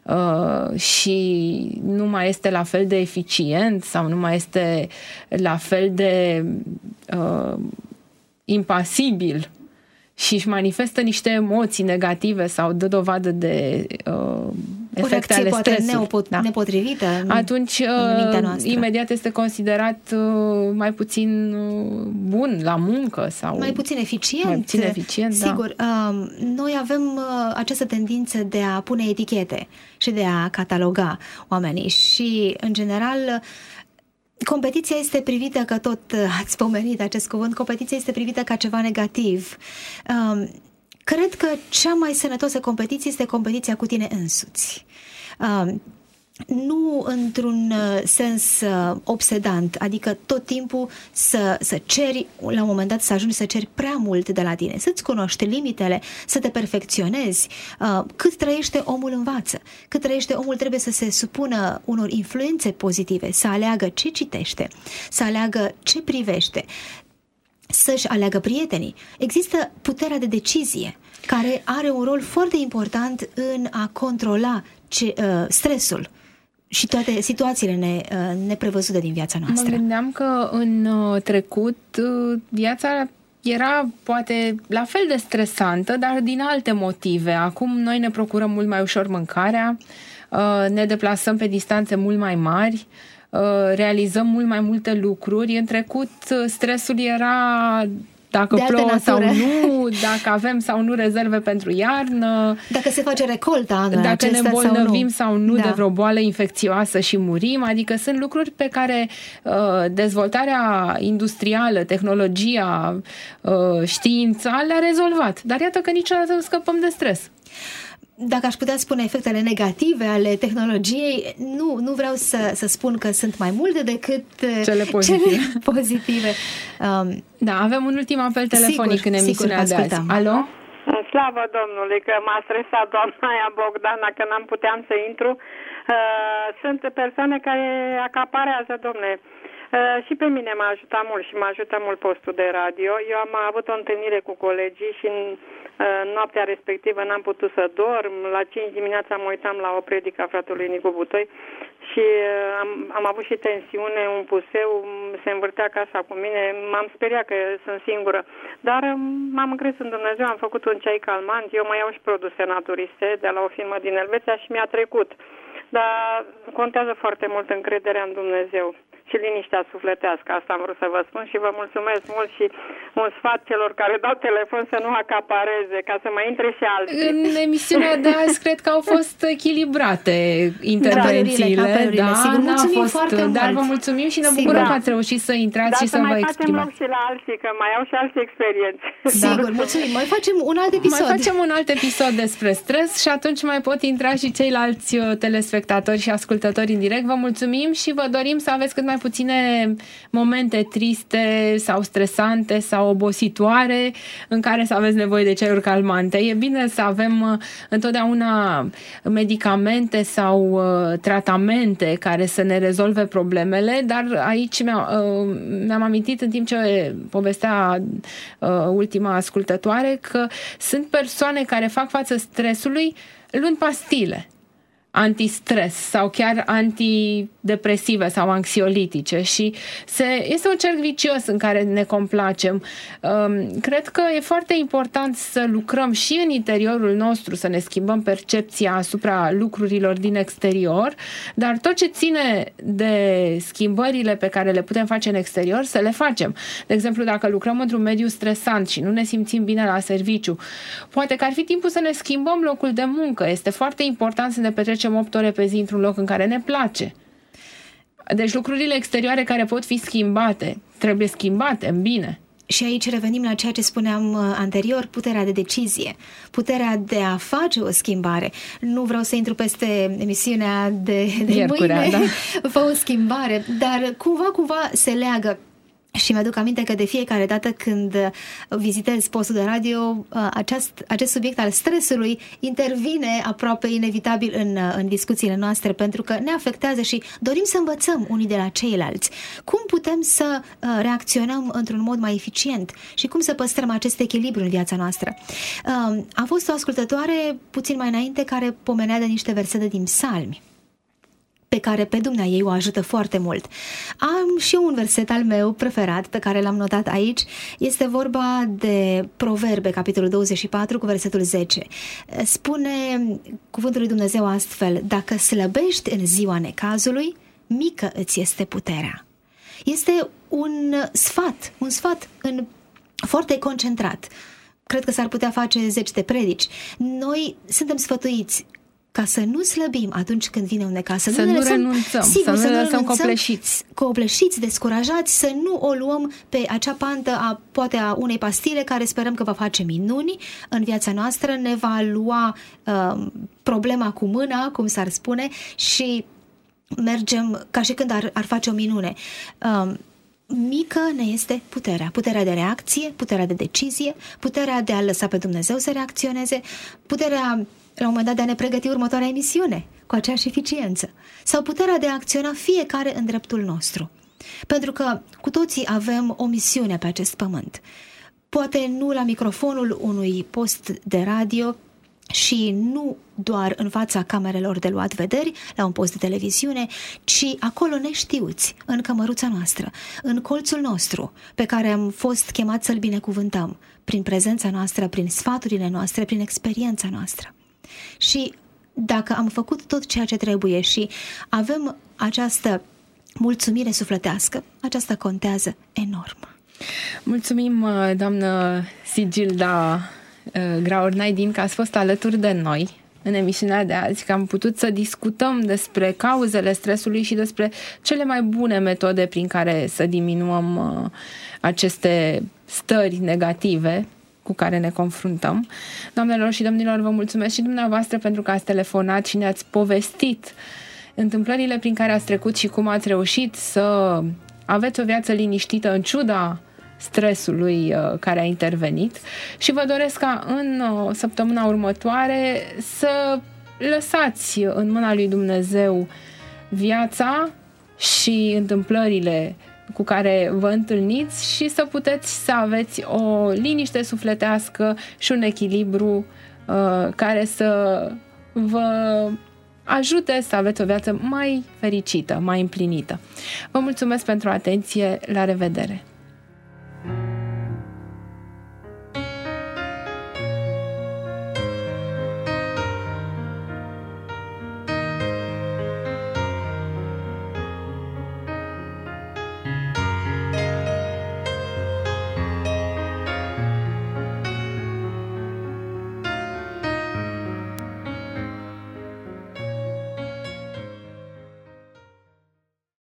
și nu mai este la fel de eficient sau nu mai este la fel de impasibil și își manifestă niște emoții negative sau dă dovadă de efecte ale stresului, nepotrivită, atunci imediat este considerat mai puțin bun la muncă sau mai puțin eficient. Sigur, noi avem această tendință de a pune etichete și de a cataloga oamenii și, în general, competiția este privită, că tot ați pomenit acest cuvânt, competiția este privită ca ceva negativ. Cred că cea mai sănătoasă competiție este competiția cu tine însuți. Nu într-un sens obsedant, adică tot timpul să ceri, la un moment dat să ajungi să ceri prea mult de la tine, să-ți cunoști limitele, să te perfecționezi. Cât trăiește omul învață, cât trăiește omul trebuie să se supună unor influențe pozitive, să aleagă ce citește, să aleagă ce privește, să-și aleagă prietenii. Există puterea de decizie, care are un rol foarte important în a controla stresul și toate situațiile neprevăzute din viața noastră. Mă gândeam că în trecut viața era poate la fel de stresantă, dar din alte motive. Acum noi ne procurăm mult mai ușor mâncarea, ne deplasăm pe distanțe mult mai mari, realizăm mult mai multe lucruri. În trecut, stresul era dacă plouă sau nu, dacă avem sau nu rezerve pentru iarnă, dacă se face recolta, dacă ne îmbolnăvim sau nu de vreo boală infecțioasă și murim. Adică sunt lucruri pe care dezvoltarea industrială, tehnologia, știința le-a rezolvat. Dar iată că niciodată nu scăpăm de stres. Dacă aș putea spune efectele negative ale tehnologiei, nu vreau să spun că sunt mai multe decât cele pozitive. Da, avem un ultim apel telefonic în emisiunea de azi. Alo? Slavă Domnului, că m-a stresat doamna aia Bogdana că n-am puteam să intru. Sunt persoane care acaparează, domne. Și pe mine m-a ajutat mult și m-a ajutat mult postul de radio. Eu am avut o întâlnire cu colegii și noaptea respectivă n-am putut să dorm. La 5 dimineața mă uitam la o predică a fratelui Nicu Butoi și am avut și tensiune, un puseu, se învârtea casa cu mine. M-am speriat că sunt singură, dar m-am încres în Dumnezeu, am făcut un ceai calmant. Eu mai iau și produse naturiste de la o firmă din Elveția și mi-a trecut. Dar contează foarte mult încrederea în Dumnezeu și liniștea sufletească. Asta am vrut să vă spun și vă mulțumesc mult și un sfat celor care dau telefon să nu acapareze, ca să mai intre și alții. În emisiunea de azi cred că au fost echilibrate intervențiile. Sigur, mulțumim foarte mult. Dar vă mulțumim și ne bucurăm că ați reușit să intrați și să vă exprimați. Dar să mai facem loc și la alții, că mai au și alte experiențe. Sigur, mulțumim. Mai facem un alt episod. Mai facem un alt episod despre stres și atunci mai pot intra și ceilalți telespectatori și ascultători în direct. Vă mulțumim și vă dorim să aveți cât mai puține momente triste sau stresante sau obositoare în care să aveți nevoie de ceaiuri calmante. E bine să avem întotdeauna medicamente sau tratamente care să ne rezolve problemele, dar aici mi-am amintit în timp ce povestea ultima ascultătoare că sunt persoane care fac față stresului luând pastile antistres sau chiar antidepresive sau anxiolitice și este un cerc vicios în care ne complacem. Cred că e foarte important să lucrăm și în interiorul nostru, să ne schimbăm percepția asupra lucrurilor din exterior, dar tot ce ține de schimbările pe care le putem face în exterior, să le facem. De exemplu, dacă lucrăm într-un mediu stresant și nu ne simțim bine la serviciu, poate că ar fi timpul să ne schimbăm locul de muncă. Este foarte important să ne petrecem 8 ore pe zi într-un loc în care ne place. Deci lucrurile exterioare care pot fi schimbate, trebuie schimbate în bine. Și aici revenim la ceea ce spuneam anterior, puterea de decizie, puterea de a face o schimbare. Nu vreau să intru peste emisiunea de mâine, fă o schimbare, dar cumva se leagă. Și mi-aduc aminte că de fiecare dată când vizitez postul de radio, acest subiect al stresului intervine aproape inevitabil în discuțiile noastre, pentru că ne afectează și dorim să învățăm unii de la ceilalți. Cum putem să reacționăm într-un mod mai eficient și cum să păstrăm acest echilibru în viața noastră? A fost o ascultătoare puțin mai înainte care pomenea de niște versete din Psalmi, pe care pe dumneaei o ajută foarte mult. Am și un verset al meu preferat pe care l-am notat aici. Este vorba de Proverbe, capitolul 24, cu versetul 10. Spune cuvântul lui Dumnezeu astfel: dacă slăbești în ziua necazului, mică îți este puterea. Este un sfat foarte concentrat. Cred că s-ar putea face 10 de predici. Noi suntem sfătuiți ca să nu slăbim atunci când vine un necaz, să nu renunțăm, sigur, să nu lăsăm copleșiți, descurajați, să nu o luăm pe acea pantă poate a unei pastile care sperăm că va face minuni în viața noastră, ne va lua problema cu mâna, cum s-ar spune, și mergem ca și când ar face o minune. Mică ne este puterea de reacție, puterea de decizie, puterea de a lăsa pe Dumnezeu să reacționeze, puterea la un moment dat de a ne pregăti următoarea emisiune cu aceeași eficiență, sau puterea de a acționa fiecare în dreptul nostru. Pentru că cu toții avem o misiune pe acest pământ. Poate nu la microfonul unui post de radio și nu doar în fața camerelor de luat vederi, la un post de televiziune, ci acolo neștiuți, în cămăruța noastră, în colțul nostru, pe care am fost chemați să-l binecuvântăm, prin prezența noastră, prin sfaturile noastre, prin experiența noastră. Și dacă am făcut tot ceea ce trebuie și avem această mulțumire sufletească, aceasta contează enorm. Mulțumim, doamnă Sigilda Graur-Naidin, că ați fost alături de noi în emisiunea de azi, că am putut să discutăm despre cauzele stresului și despre cele mai bune metode prin care să diminuăm aceste stări negative cu care ne confruntăm. Doamnelor și domnilor, vă mulțumesc și dumneavoastră pentru că ați telefonat și ne-ați povestit întâmplările prin care ați trecut și cum ați reușit să aveți o viață liniștită în ciuda stresului care a intervenit, și vă doresc ca în săptămâna următoare să lăsați în mâna lui Dumnezeu viața și întâmplările cu care vă întâlniți și să puteți să aveți o liniște sufletească și un echilibru care să vă ajute să aveți o viață mai fericită, mai împlinită. Vă mulțumesc pentru atenție, la revedere!